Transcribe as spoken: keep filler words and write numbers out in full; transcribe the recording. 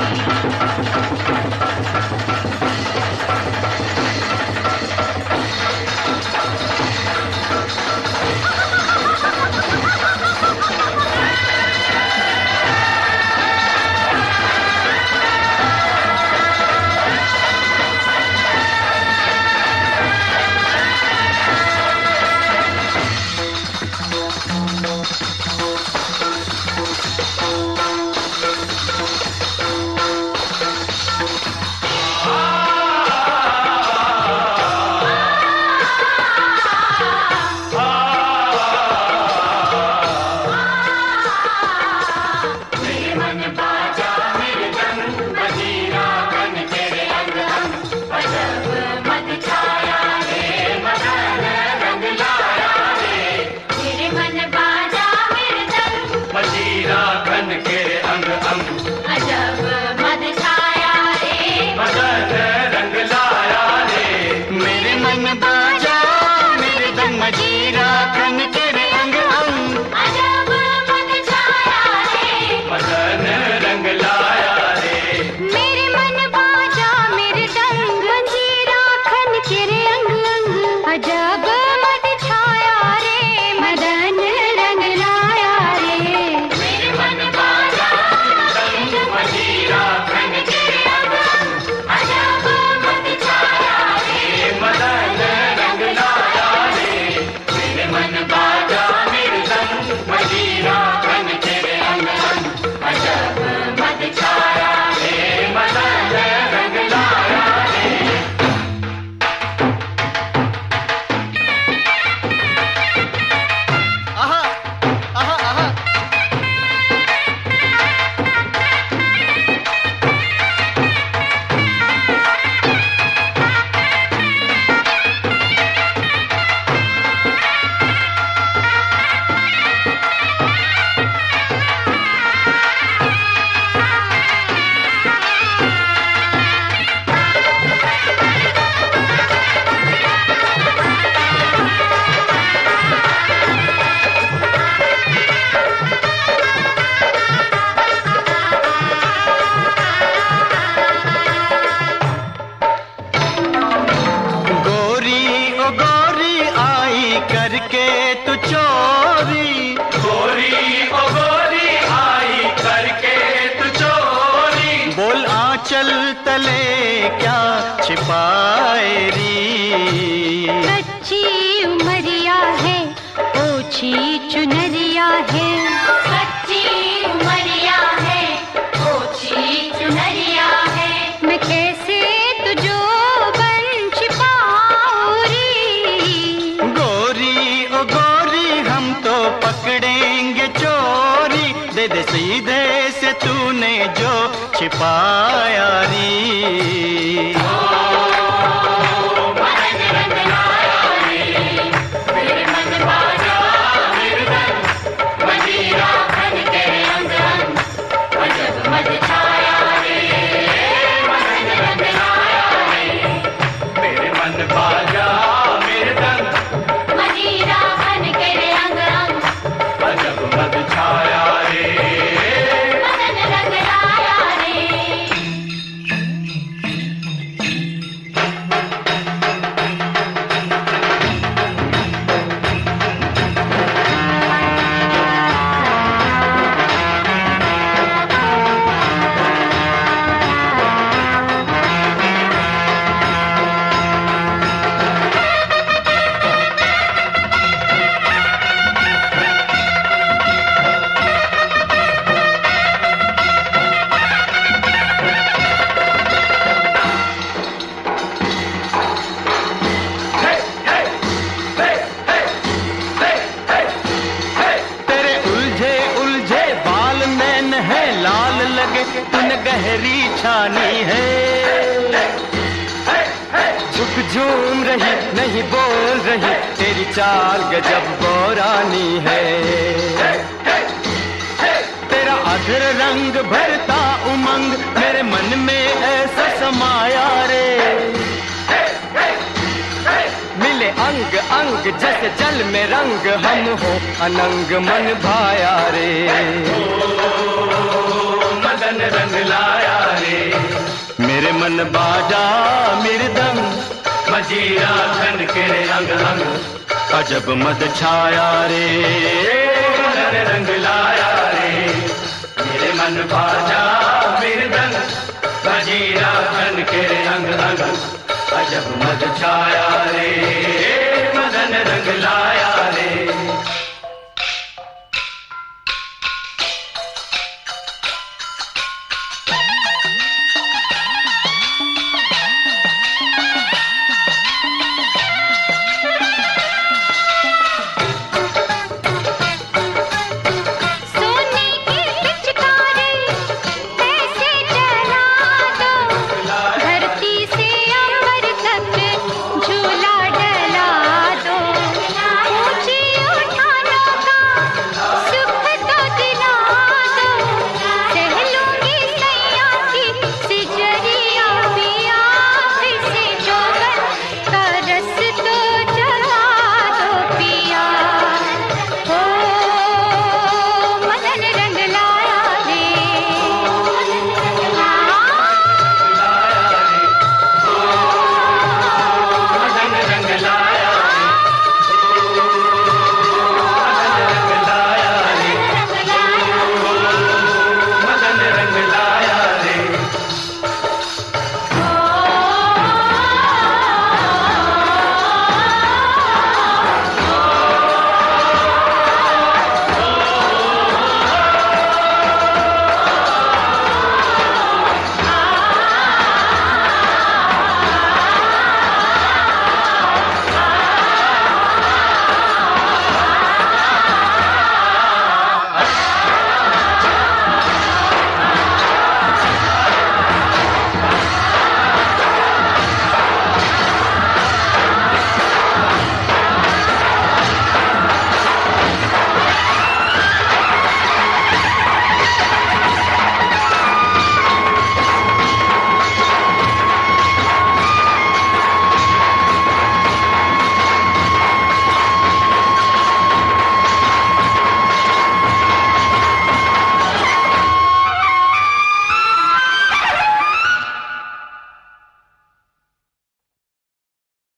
चल तले क्या छिपाए री। कच्ची उमरिया है, ओछी चुनरिया है। कच्ची उमरिया है, ओछी चुनरिया है। मैं कैसे तुझो बन छिपाऊं री। गोरी ओ गोरी हम तो पकड़ेंगे चोरी, दे दे सीधे से तूने जो छिपाया री। तूने गहरी छानी है, झुक झूम रही नहीं बोल रही, तेरी चाल गजब बोरानी है। तेरा अधर रंग भरता उमंग मेरे मन में ऐसा समाया रे। मिले अंग अंग जैसे जल में रंग, हम हो अनंग मन भाया रे। मदन रंग लाया रे। मन बाजा मृदंग, मजीरा खन के अंग अंग, अजब मद छाया रे, मदन रंग लाया रे। मेरे मन बाजा मृदंग, मजीरा खन के अंग अंग, अजब मद छाया रे, मदन रंग लाया